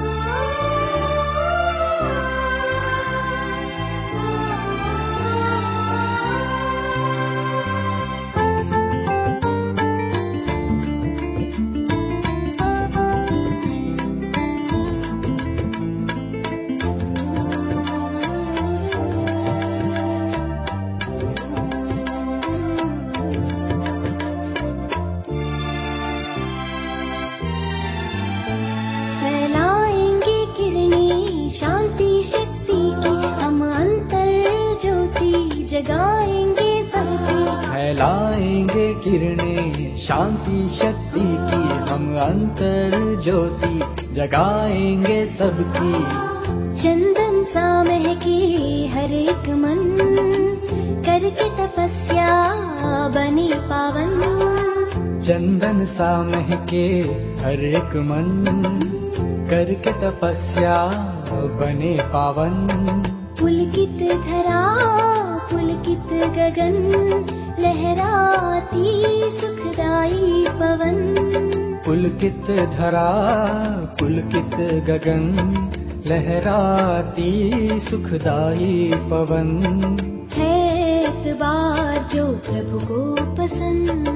फैलाएंगे किरणें शांति शक्ति की, हम अंतर ज्योति जगाएंगे सबकी। चंदन सा महके हर एक मन, करके तपस्या बने पावन। चंदन सा महके हर एक मन, करके तपस्या बने पावन। पुलकित धरा पुलकित गगन, लहराती सुखदाई पवन। पुलकित धरा पुलकित गगन, लहराती सुखदाई पवन। है एतबार जो प्रभु को पसंद।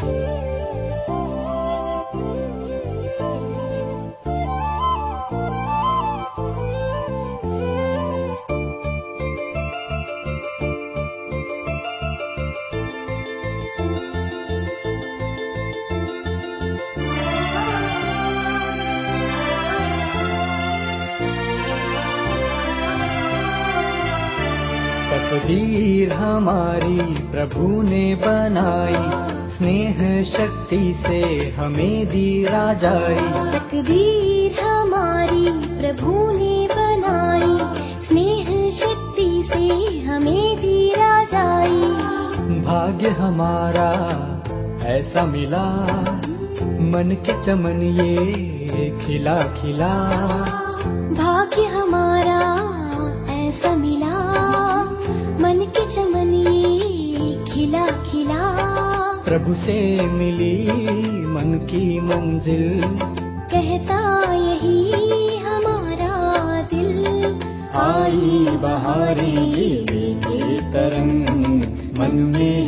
तकदीर हमारी प्रभु ने बनाई, स्नेह शक्ति से हमें दी राजाई। तकदीर हमारी प्रभु ने बनाई, स्नेह शक्ति से हमें दी राजाई। भाग्य हमारा ऐसा मिला, मन के चमन ये खिला खिला। भाग्य हमारा ऐसा मिला, मन के चमन ये खिला खिला। प्रभु से मिली मन की मंजिल, कहता यही हमारा दिल। आई बहारें ये के तरंग, मन में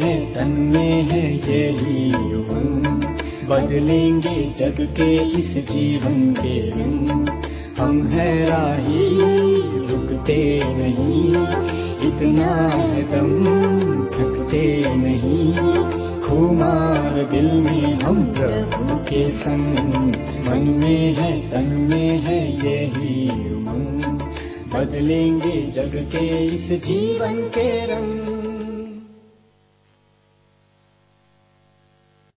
तन में है यही उमंग, बदलेंगे जग के इस जीवन के रंग। हम है राही रुकते नहीं, इतना है दम थकते नहीं। खुमार दिल में हम प्रभु के संग, मन में है तन में है यही उमंग, बदलेंगे जग के इस जीवन के रंग।